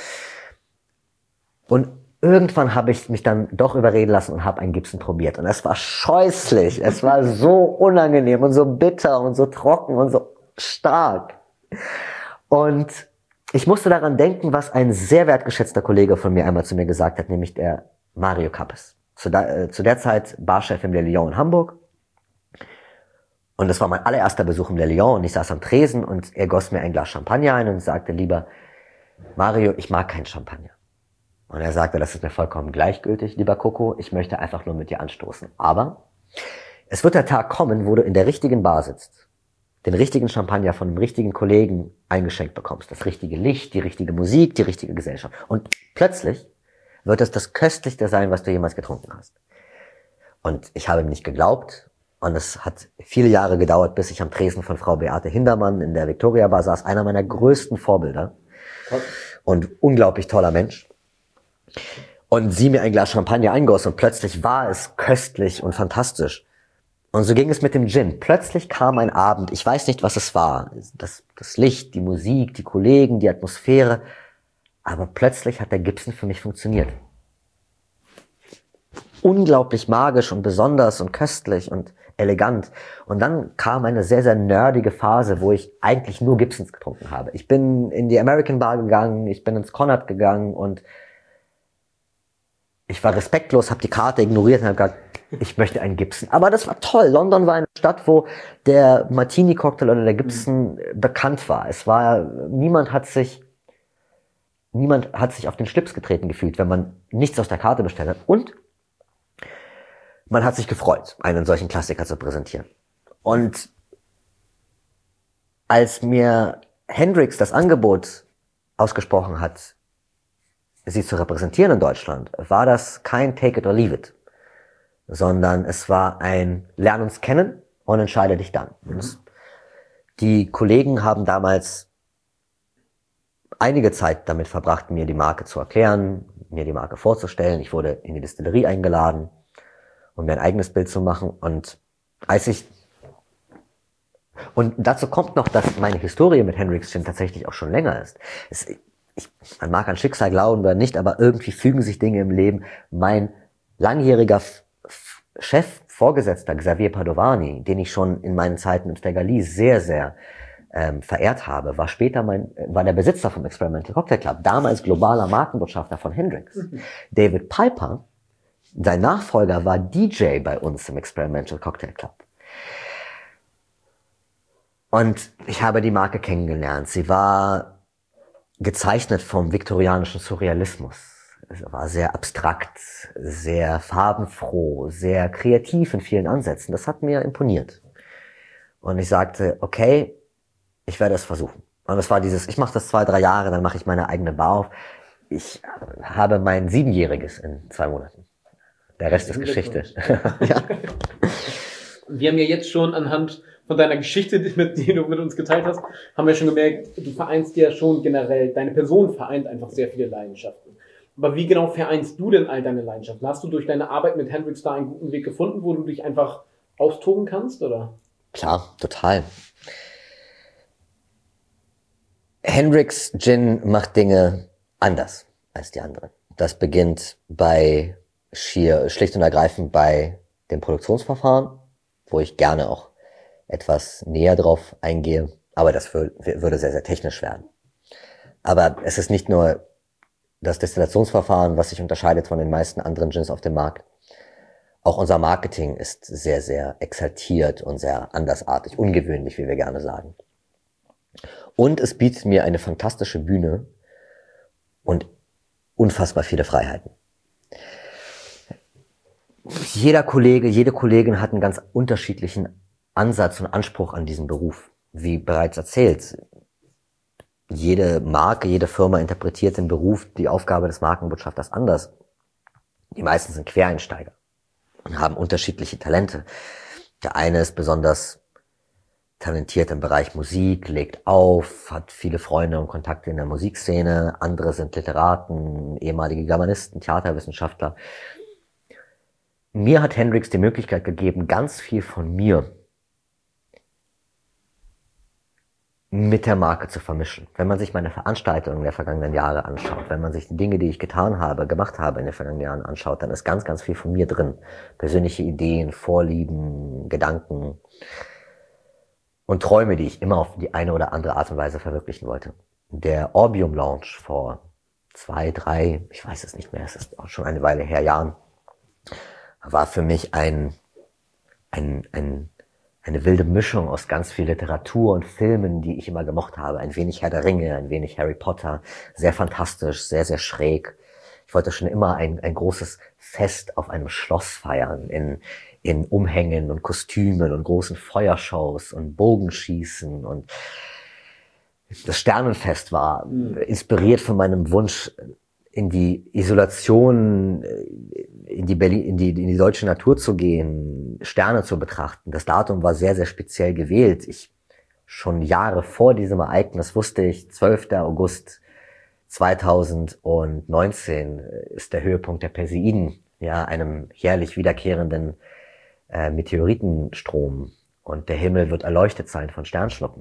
Und irgendwann habe ich mich dann doch überreden lassen und habe einen Gibson probiert. Und es war scheußlich, es war so unangenehm und so bitter und so trocken und so stark. Und ich musste daran denken, was ein sehr wertgeschätzter Kollege von mir einmal zu mir gesagt hat, nämlich der Mario Kappes. Zu der, äh, zu der Zeit Barchef im Le Lion in Hamburg. Und das war mein allererster Besuch im Le Lion und ich saß am Tresen und er goss mir ein Glas Champagner ein und sagte, lieber Mario, ich mag keinen Champagner. Und er sagte, das ist mir vollkommen gleichgültig, lieber Coco, ich möchte einfach nur mit dir anstoßen. Aber es wird der Tag kommen, wo du in der richtigen Bar sitzt, den richtigen Champagner von dem richtigen Kollegen eingeschenkt bekommst, das richtige Licht, die richtige Musik, die richtige Gesellschaft. Und plötzlich wird es das Köstlichste sein, was du jemals getrunken hast. Und ich habe ihm nicht geglaubt. Und es hat viele Jahre gedauert, bis ich am Tresen von Frau Beate Hindermann in der Victoria Bar saß, einer meiner größten Vorbilder und unglaublich toller Mensch. Und sie mir ein Glas Champagner eingoss und plötzlich war es köstlich und fantastisch. Und so ging es mit dem Gin. Plötzlich kam ein Abend, ich weiß nicht, was es war, das, das Licht, die Musik, die Kollegen, die Atmosphäre, aber plötzlich hat der Gibson für mich funktioniert. Unglaublich magisch und besonders und köstlich und elegant. Und dann kam eine sehr, sehr nerdige Phase, wo ich eigentlich nur Gibsons getrunken habe. Ich bin in die American Bar gegangen, ich bin ins Connaught gegangen und ich war respektlos, habe die Karte ignoriert und habe gesagt, ich möchte einen Gibson. Aber das war toll. London war eine Stadt, wo der Martini-Cocktail oder der Gibson mhm. bekannt war. Es war, niemand hat sich, niemand hat sich auf den Schlips getreten gefühlt, wenn man nichts aus der Karte bestellt hat. Und man hat sich gefreut, einen solchen Klassiker zu präsentieren. Und als mir Hendrix das Angebot ausgesprochen hat, sie zu repräsentieren in Deutschland, war das kein Take it or leave it, sondern es war ein Lern uns kennen und entscheide dich dann. Mhm. Die Kollegen haben damals einige Zeit damit verbracht, mir die Marke zu erklären, mir die Marke vorzustellen. Ich wurde in die Distillerie eingeladen, um mir ein eigenes Bild zu machen. Und als ich Und dazu kommt noch, dass meine Historie mit Hendrix Gin tatsächlich auch schon länger ist. Es, ich, man mag an Schicksal glauben oder nicht, aber irgendwie fügen sich Dinge im Leben. Mein langjähriger F F Chef, Vorgesetzter Xavier Padovani, den ich schon in meinen Zeiten im Stegali sehr, sehr ähm, verehrt habe, war später mein, war der Besitzer vom Experimental Cocktail Club, damals globaler Markenbotschafter von Hendrix. Mhm. David Piper, sein Nachfolger, war D J bei uns im Experimental Cocktail Club. Und ich habe die Marke kennengelernt. Sie war gezeichnet vom viktorianischen Surrealismus. Es war sehr abstrakt, sehr farbenfroh, sehr kreativ in vielen Ansätzen. Das hat mir imponiert. Und ich sagte, okay, ich werde es versuchen. Und es war dieses, ich mache das zwei, drei Jahre, dann mache ich meine eigene Bar auf. Ich habe mein Siebenjähriges in zwei Monaten. Der Rest ist Geschichte. Ja. Wir haben ja jetzt schon anhand von deiner Geschichte, die, mit, die du mit uns geteilt hast, haben wir schon gemerkt, du vereinst ja schon generell, deine Person vereint einfach sehr viele Leidenschaften. Aber wie genau vereinst du denn all deine Leidenschaften? Hast du durch deine Arbeit mit Hendrix da einen guten Weg gefunden, wo du dich einfach austoben kannst, oder? Klar, total. Hendrix Gin macht Dinge anders als die anderen. Das beginnt bei schier, schlicht und ergreifend bei dem Produktionsverfahren, wo ich gerne auch etwas näher drauf eingehe, aber das würde sehr, sehr technisch werden. Aber es ist nicht nur das Destillationsverfahren, was sich unterscheidet von den meisten anderen Gins auf dem Markt. Auch unser Marketing ist sehr, sehr exaltiert und sehr andersartig, ungewöhnlich, wie wir gerne sagen. Und es bietet mir eine fantastische Bühne und unfassbar viele Freiheiten. Jeder Kollege, jede Kollegin hat einen ganz unterschiedlichen Ansatz und Anspruch an diesen Beruf. Wie bereits erzählt, jede Marke, jede Firma interpretiert den Beruf, die Aufgabe des Markenbotschafters anders. Die meisten sind Quereinsteiger und haben unterschiedliche Talente. Der eine ist besonders talentiert im Bereich Musik, legt auf, hat viele Freunde und Kontakte in der Musikszene. Andere sind Literaten, ehemalige Germanisten, Theaterwissenschaftler. Mir hat Hendrix die Möglichkeit gegeben, ganz viel von mir mit der Marke zu vermischen. Wenn man sich meine Veranstaltungen der vergangenen Jahre anschaut, wenn man sich die Dinge, die ich getan habe, gemacht habe in den vergangenen Jahren anschaut, dann ist ganz, ganz viel von mir drin. Persönliche Ideen, Vorlieben, Gedanken und Träume, die ich immer auf die eine oder andere Art und Weise verwirklichen wollte. Der Orbium Lounge vor zwei, drei, ich weiß es nicht mehr, es ist auch schon eine Weile her, Jahren, war für mich ein, ein, ein eine wilde Mischung aus ganz viel Literatur und Filmen, die ich immer gemocht habe. Ein wenig Herr der Ringe, ein wenig Harry Potter. Sehr fantastisch, sehr, sehr schräg. Ich wollte schon immer ein, ein großes Fest auf einem Schloss feiern, in, in Umhängen und Kostümen und großen Feuershows und Bogenschießen. Und das Sternenfest war inspiriert von meinem Wunsch, in die Isolation, in die, Berlin, in die, in die deutsche Natur zu gehen, Sterne zu betrachten. Das Datum war sehr, sehr speziell gewählt. Ich, schon Jahre vor diesem Ereignis wusste ich, zwölfter August zweitausendneunzehn ist der Höhepunkt der Perseiden, ja, einem jährlich wiederkehrenden äh, Meteoritenstrom. Und der Himmel wird erleuchtet sein von Sternschnuppen.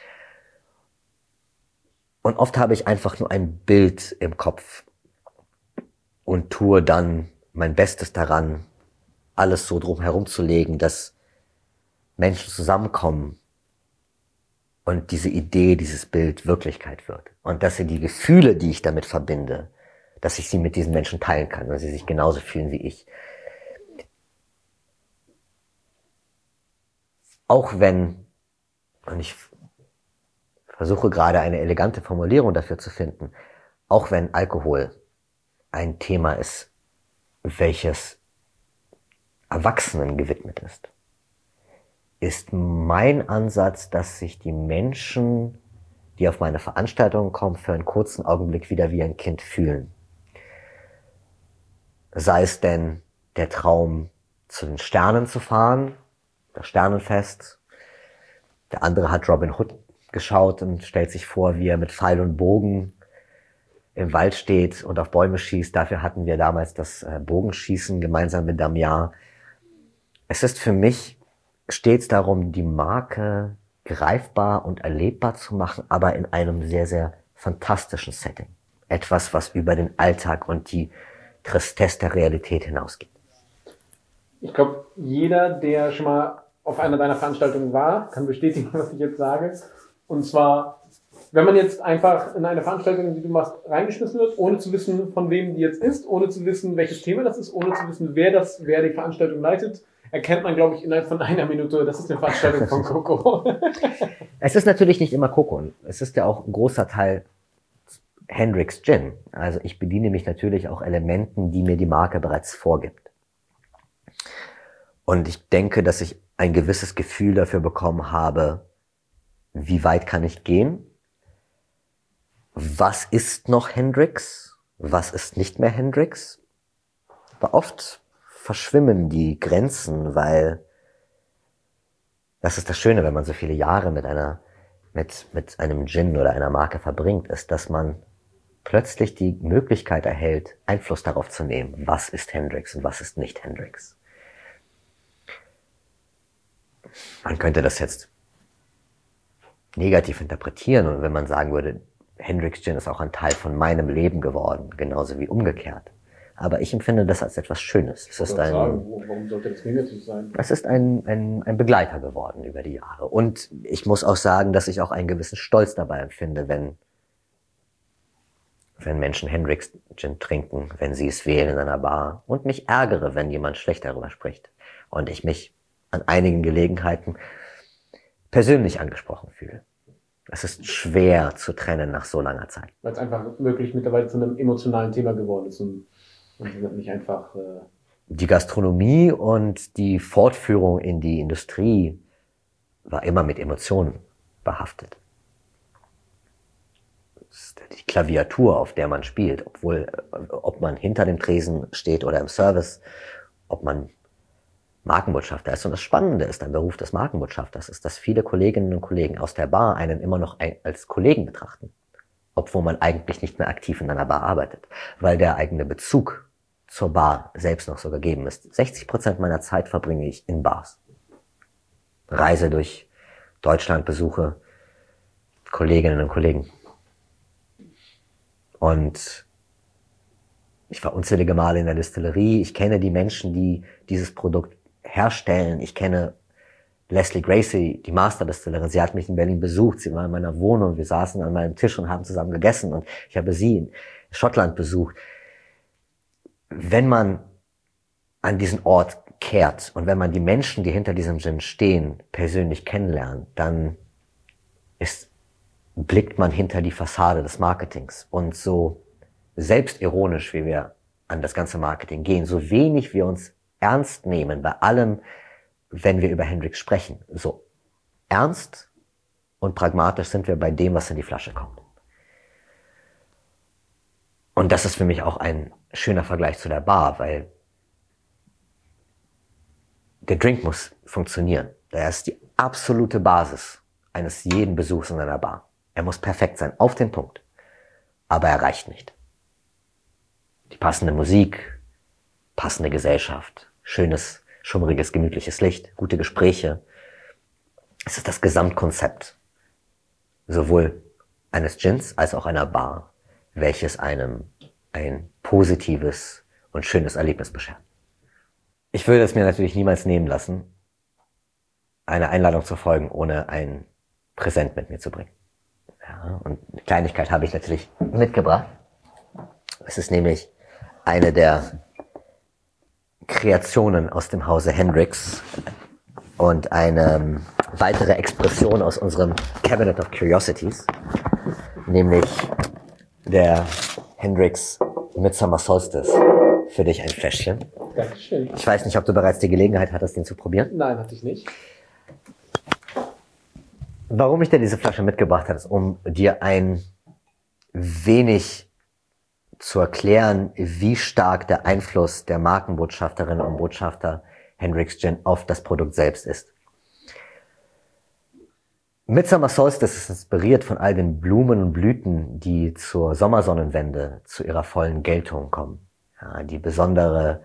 Und oft habe ich einfach nur ein Bild im Kopf und tue dann mein Bestes daran, alles so drum herum zu legen, dass Menschen zusammenkommen und diese Idee, dieses Bild Wirklichkeit wird. Und dass sie die Gefühle, die ich damit verbinde, dass ich sie mit diesen Menschen teilen kann, weil sie sich genauso fühlen wie ich. Auch wenn, und ich versuche gerade eine elegante Formulierung dafür zu finden, auch wenn Alkohol ein Thema ist, welches Erwachsenen gewidmet ist, ist mein Ansatz, dass sich die Menschen, die auf meine Veranstaltungen kommen, für einen kurzen Augenblick wieder wie ein Kind fühlen. Sei es denn der Traum, zu den Sternen zu fahren, das Sternenfest. Der andere hat Robin Hood geschaut und stellt sich vor, wie er mit Pfeil und Bogen im Wald steht und auf Bäume schießt. Dafür hatten wir damals das Bogenschießen gemeinsam mit Damian. Es ist für mich stets darum, die Marke greifbar und erlebbar zu machen, aber in einem sehr, sehr fantastischen Setting. Etwas, was über den Alltag und die Tristesse der Realität hinausgeht. Ich glaube, jeder, der schon mal auf einer deiner Veranstaltungen war, kann bestätigen, was ich jetzt sage. Und zwar, wenn man jetzt einfach in eine Veranstaltung, die du machst, reingeschmissen wird, ohne zu wissen, von wem die jetzt ist, ohne zu wissen, welches Thema das ist, ohne zu wissen, wer das, wer die Veranstaltung leitet, erkennt man, glaube ich, innerhalb von einer Minute, das ist eine Veranstaltung von Coco. Es ist natürlich nicht immer Coco. Es ist ja auch ein großer Teil Hendrix Gin. Also ich bediene mich natürlich auch Elementen, die mir die Marke bereits vorgibt. Und ich denke, dass ich ein gewisses Gefühl dafür bekommen habe, wie weit kann ich gehen? Was ist noch Hendrix? Was ist nicht mehr Hendrix? Aber oft verschwimmen die Grenzen, weil das ist das Schöne, wenn man so viele Jahre mit einer, mit, mit einem Gin oder einer Marke verbringt, ist, dass man plötzlich die Möglichkeit erhält, Einfluss darauf zu nehmen, was ist Hendrix und was ist nicht Hendrix. Man könnte das jetzt negativ interpretieren und wenn man sagen würde, Hendrix Gin ist auch ein Teil von meinem Leben geworden, genauso wie umgekehrt. Aber ich empfinde das als etwas Schönes. Es ist ein, sagen, warum sollte das negativ sein? Es ist ein, ein, ein Begleiter geworden über die Jahre. Und ich muss auch sagen, dass ich auch einen gewissen Stolz dabei empfinde, wenn, wenn Menschen Hendrix Gin trinken, wenn sie es wählen in einer Bar. Und mich ärgere, wenn jemand schlecht darüber spricht. Und ich mich an einigen Gelegenheiten persönlich angesprochen fühle. Es ist schwer zu trennen nach so langer Zeit. Weil es einfach wirklich mittlerweile zu einem emotionalen Thema geworden ist und, und nicht einfach... Äh Die Gastronomie und die Fortführung in die Industrie war immer mit Emotionen behaftet. Das ist die Klaviatur, auf der man spielt, obwohl, ob man hinter dem Tresen steht oder im Service, ob man Markenbotschafter ist. Und das Spannende ist am Beruf des Markenbotschafters, ist, dass viele Kolleginnen und Kollegen aus der Bar einen immer noch als Kollegen betrachten, obwohl man eigentlich nicht mehr aktiv in einer Bar arbeitet, weil der eigene Bezug zur Bar selbst noch so gegeben ist. sechzig Prozent meiner Zeit verbringe ich in Bars. Reise durch Deutschland, besuche Kolleginnen und Kollegen. Und ich war unzählige Male in der Distillerie. Ich kenne die Menschen, die dieses Produkt herstellen. Ich kenne Leslie Gracie, die Masterdistillerin. Sie hat mich in Berlin besucht. Sie war in meiner Wohnung. Wir saßen an meinem Tisch und haben zusammen gegessen. Und ich habe sie in Schottland besucht. Wenn man an diesen Ort kehrt und wenn man die Menschen, die hinter diesem Gin stehen, persönlich kennenlernt, dann ist, blickt man hinter die Fassade des Marketings. Und so selbstironisch, wie wir an das ganze Marketing gehen, so wenig wir uns ernst nehmen bei allem, wenn wir über Hendrix sprechen, so ernst und pragmatisch sind wir bei dem, was in die Flasche kommt. Und das ist für mich auch ein schöner Vergleich zu der Bar, weil der Drink muss funktionieren. Der ist die absolute Basis eines jeden Besuchs in einer Bar. Er muss perfekt sein, auf den Punkt. Aber er reicht nicht. Die passende Musik, passende Gesellschaft, schönes, schummriges, gemütliches Licht, gute Gespräche. Es ist das Gesamtkonzept, sowohl eines Gins als auch einer Bar, welches einem ein positives und schönes Erlebnis beschert. Ich würde es mir natürlich niemals nehmen lassen, einer Einladung zu folgen, ohne ein Präsent mit mir zu bringen. Ja, und eine Kleinigkeit habe ich natürlich mitgebracht. Es ist nämlich eine der Kreationen aus dem Hause Hendrix und eine weitere Expression aus unserem Cabinet of Curiosities, nämlich der Hendrix Midsummer Solstice. Für dich ein Fläschchen. Dankeschön. Ich weiß nicht, ob du bereits die Gelegenheit hattest, den zu probieren. Nein, hatte ich nicht. Warum ich dir diese Flasche mitgebracht habe, ist, um dir ein wenig zu erklären, wie stark der Einfluss der Markenbotschafterinnen und Botschafter Hendrix Gin auf das Produkt selbst ist. Midsummer Solstice ist inspiriert von all den Blumen und Blüten, die zur Sommersonnenwende zu ihrer vollen Geltung kommen. Ja, die besondere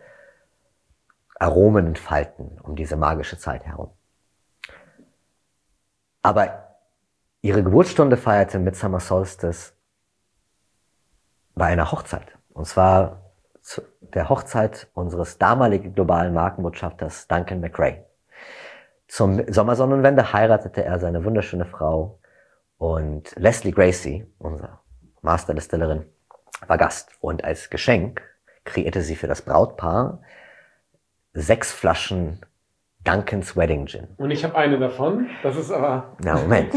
Aromen entfalten um diese magische Zeit herum. Aber ihre Geburtsstunde feierte Midsummer Solstice bei einer Hochzeit. Und zwar zu der Hochzeit unseres damaligen globalen Markenbotschafters Duncan McRae. Zum Sommersonnenwende heiratete er seine wunderschöne Frau und Leslie Gracie, unser Masterdistillerin, war Gast. Und als Geschenk kreierte sie für das Brautpaar sechs Flaschen Duncans Wedding Gin. Und ich habe eine davon, das ist aber... Na, Moment.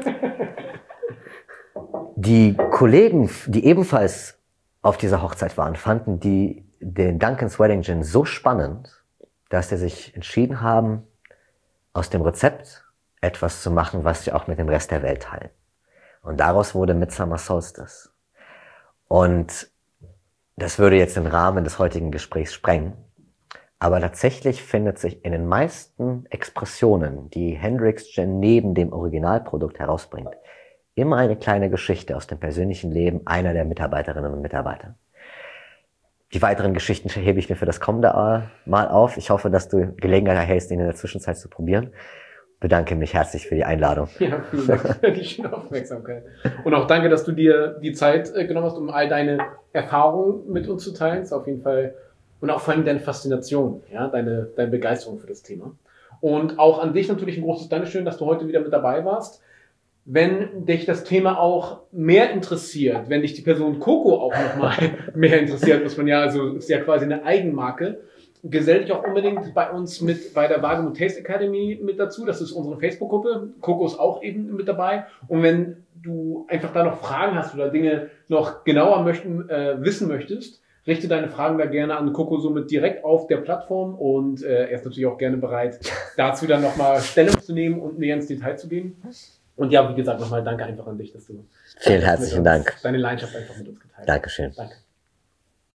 Die Kollegen, die ebenfalls auf dieser Hochzeit waren, fanden die, den Duncans Wedding Gin so spannend, dass sie sich entschieden haben, aus dem Rezept etwas zu machen, was sie auch mit dem Rest der Welt teilen. Und daraus wurde Midsummer Solstice. Und das würde jetzt den Rahmen des heutigen Gesprächs sprengen. Aber tatsächlich findet sich in den meisten Expressionen, die Hendrick's Gin neben dem Originalprodukt herausbringt, immer eine kleine Geschichte aus dem persönlichen Leben einer der Mitarbeiterinnen und Mitarbeiter. Die weiteren Geschichten hebe ich mir für das kommende Mal auf. Ich hoffe, dass du Gelegenheit erhältst, ihn in der Zwischenzeit zu probieren. Bedanke mich herzlich für die Einladung. Ja, vielen Dank für die schöne Aufmerksamkeit. Und auch danke, dass du dir die Zeit genommen hast, um all deine Erfahrungen mit uns zu teilen. Das ist auf jeden Fall, und auch vor allem deine Faszination, ja, deine, deine Begeisterung für das Thema. Und auch an dich natürlich ein großes Dankeschön, dass du heute wieder mit dabei warst. Wenn dich das Thema auch mehr interessiert, wenn dich die Person Coco auch nochmal mehr interessiert, muss man ja, also ist ja quasi eine Eigenmarke, gesell dich auch unbedingt bei uns mit bei der Wagemut Taste Academy mit dazu. Das ist unsere Facebook-Gruppe. Coco ist auch eben mit dabei. Und wenn du einfach da noch Fragen hast oder Dinge noch genauer möchten, äh, wissen möchtest, richte deine Fragen da gerne an Coco somit direkt auf der Plattform. Und äh, er ist natürlich auch gerne bereit, dazu dann nochmal Stellung zu nehmen und näher ins Detail zu gehen. Und ja, wie gesagt, nochmal danke einfach an dich, dass du vielen herzlichen Dank. Deine Leidenschaft einfach mit uns geteilt hast. Dankeschön. Danke.